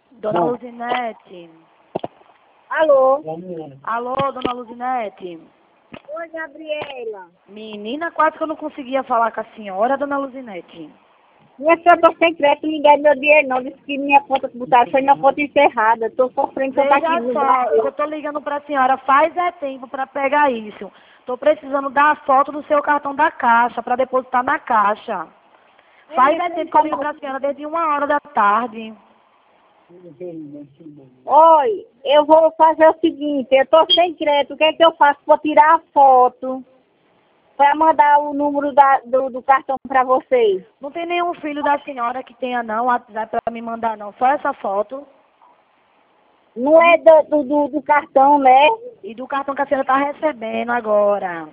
Dona Luzinete. Alô? Alô, dona Luzinete. Oi, Gabriela. Menina, quase que eu não conseguia falar com a senhora, dona Luzinete. Minha senhora, tô sem crédito, ninguém deu meu dinheiro não. Disse que minha conta que botaram foi na conta encerrada. Tô sofrendo, tô aqui Veja no só, Brasil. eu tô ligando pra senhora faz tempo pra pegar isso. Tô precisando dar a foto do seu cartão da caixa pra depositar na caixa. Faz tempo que eu ligo pra senhora desde 1h da tarde. Oi, eu vou fazer o seguinte, eu tô sem crédito, o que é que eu faço? Vou tirar a foto para mandar o número do cartão para vocês. Não tem nenhum filho da senhora que tenha não WhatsApp pra me mandar não, só essa foto. Não é do cartão, né? E do cartão que a senhora tá recebendo agora.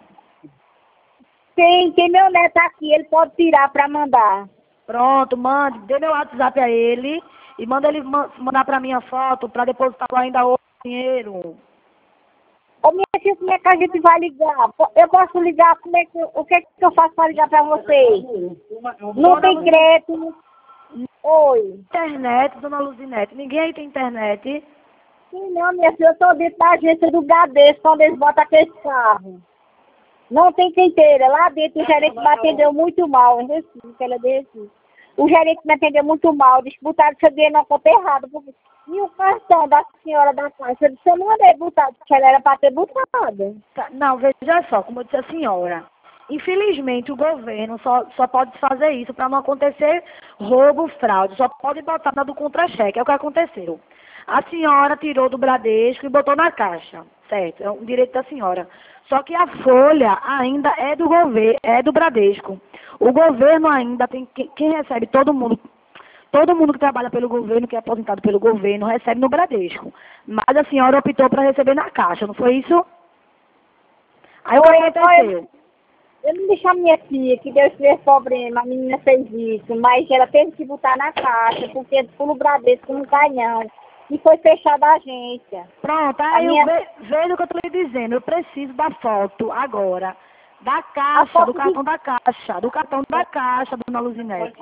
Tem meu neto aqui, ele pode tirar para mandar. Pronto, mande, dê meu WhatsApp a ele e manda ele mandar pra mim a foto pra depositar lá ainda o dinheiro. Ô, minha filha, como é que a gente vai ligar? Eu posso ligar, o que é que eu faço para ligar para vocês? Não tem crédito. Oi. Internet, dona Luzinete. Ninguém aí tem internet. Sim, não, minha filha, eu estou dentro da agência do Bradesco, onde eles botam aquele carro. Não tem quinteira. Lá dentro o gerente me atendeu muito mal. Em Recife, ela é de Recife. O gerente me atendeu muito mal. Disse que botaram seu dinheiro na conta errada. E o cartão da senhora da caixa? Eu disse, eu não mandei botar, porque ela era para ter botado. Tá, não, veja só, como eu disse a senhora. Infelizmente, o governo só pode fazer isso para não acontecer roubo, fraude. Só pode botar na do contra-cheque. É o que aconteceu. A senhora tirou do Bradesco e botou na caixa. Certo, é um direito da senhora. Só que a folha ainda é do governo, é do Bradesco. O governo ainda tem quem recebe todo mundo que trabalha pelo governo, que é aposentado pelo governo, recebe no Bradesco. Mas a senhora optou para receber na caixa, não foi isso? Aí o que aconteceu? Eu não deixo a minha filha, que Deus tiver problema, a menina fez isso, mas ela teve que botar na caixa, porque pelo Bradesco não cai não. E foi fechada a agência. Pronto, aí veja o que eu estou lhe dizendo. Eu preciso da foto agora. Da caixa, do cartão da caixa. Do cartão da caixa, dona Luzinete.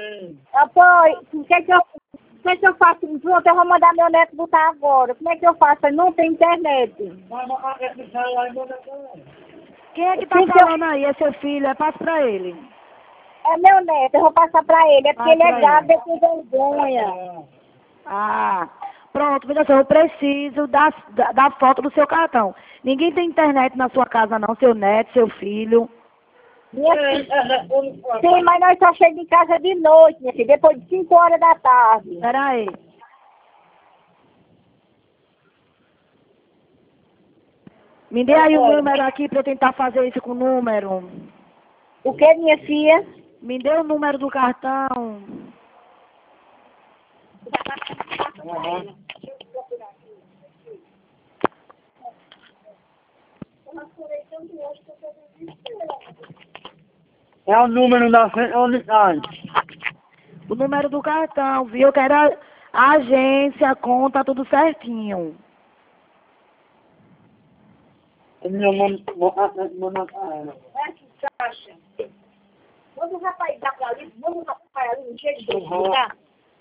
O que é que eu faço? Pronto, eu vou mandar meu neto botar agora. Como é que eu faço? Não tem internet. Quem é que tá falando aí? É seu filho? Passa pra ele. É meu neto, eu vou passar pra ele. É porque ele é gato, é com vergonha. Ah, pronto, veja só, eu preciso da foto do seu cartão. Ninguém tem internet na sua casa não, seu neto, seu filho. Sim, mas nós só chegamos em casa de noite, minha filha, depois de 5h da tarde. Espera aí. Me dê aí o número aqui para eu tentar fazer isso com o número. O que, minha filha? Me dê o número do cartão. É o número da unidade. O número do cartão, viu? Eu quero a agência, a conta, tudo certinho. Meu nome é Caixa. Vamos rapaz dar pra ali, vamos rapaz ali no jeito de tá?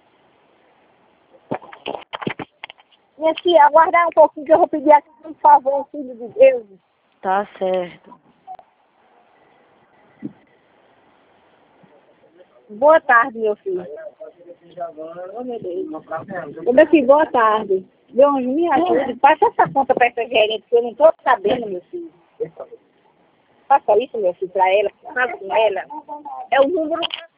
Minha filha, aguardar um pouquinho que eu vou pedir aqui um favor, filho de Deus. Tá certo. Boa tarde, meu filho. Ô, meu filho, boa tarde. Meu anjo, me ajude. Passa essa conta para essa gerente, que eu não estou sabendo, meu filho. Faça isso, meu filho, para ela. Fala com ela. É o número.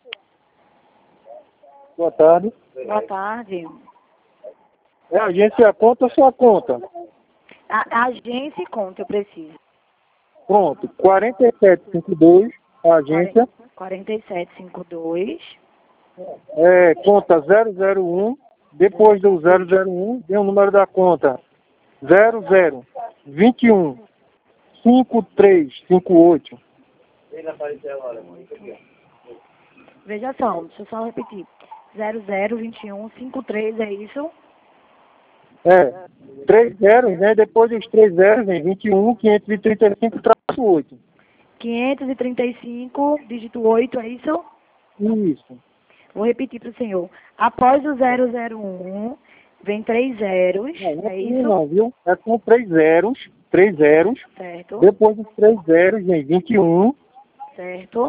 Boa tarde. Boa tarde. É a agência conta ou sua conta? A agência e conta, eu preciso. Pronto, 4752, a agência. 4752. Conta 001, depois do 001, vem o número da conta 0021 5358. Veja só, deixa eu só repetir. 002153, é isso? 3 zeros, né? Depois dos 3 zeros vem 21 535-8. 535, dígito 8, é isso? Isso. Vou repetir para o senhor. Após o 001, Vem 3 zeros, Não, é isso? não, viu? É com 3 zeros, Certo, depois dos 3 zeros vem 21, certo.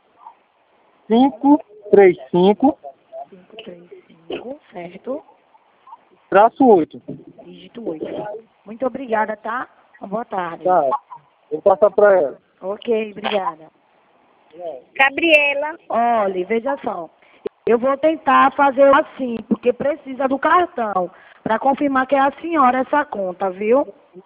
535, 535, certo. traço 8. Dígito 8. Muito obrigada, tá? Uma boa tarde. Tá, vou passar para ela. Ok, obrigada. Gabriela. Olha, veja só. Eu vou tentar fazer assim, porque precisa do cartão, para confirmar que é a senhora essa conta, viu?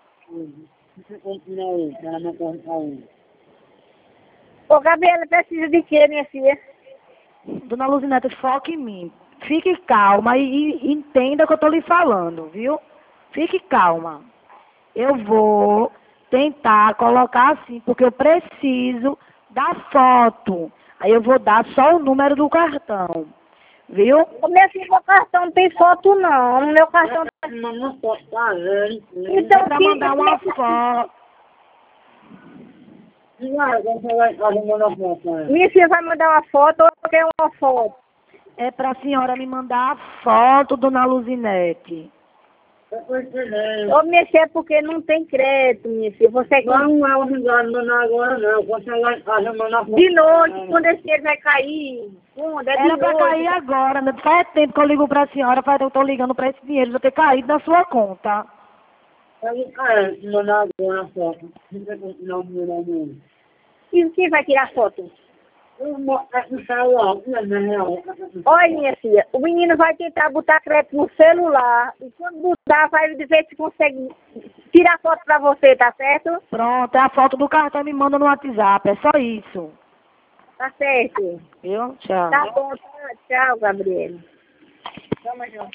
Ô, Gabriela, precisa de quê, minha filha? Dona Luzinete, foque em mim. Fique calma e entenda o que eu estou lhe falando, viu? Fique calma. Eu vou tentar colocar assim, porque eu preciso da foto. Aí eu vou dar só o número do cartão, viu? Ô, minha filha, meu cartão não tem foto, não. No meu cartão... Então, É para mandar uma foto. Minha filha vai mandar uma foto ou quer uma foto? É para a senhora me mandar a foto, Dona Luzinete. Ô, minha filha, é porque não tem crédito, minha filha. Você Não é obrigado a mandar agora, não. Você vai mandar de noite, quando esse dinheiro vai cair. Quando? É de Era para noite. cair agora, né? Faz tempo que eu ligo para a senhora, faz tempo que eu estou ligando para esse dinheiro já ter caído na sua conta. mandar agora a foto. Não, não. E quem vai tirar foto? No celular, não é real. Olha, minha filha, o menino vai tentar botar crédito no celular. E quando botar, vai ver se consegue tirar foto pra você, tá certo? Pronto, é a foto do cartão, me manda no WhatsApp, é só isso. Tá certo. Viu? Tchau. Tá bom, tá. Tchau, Gabriela. Tamo junto.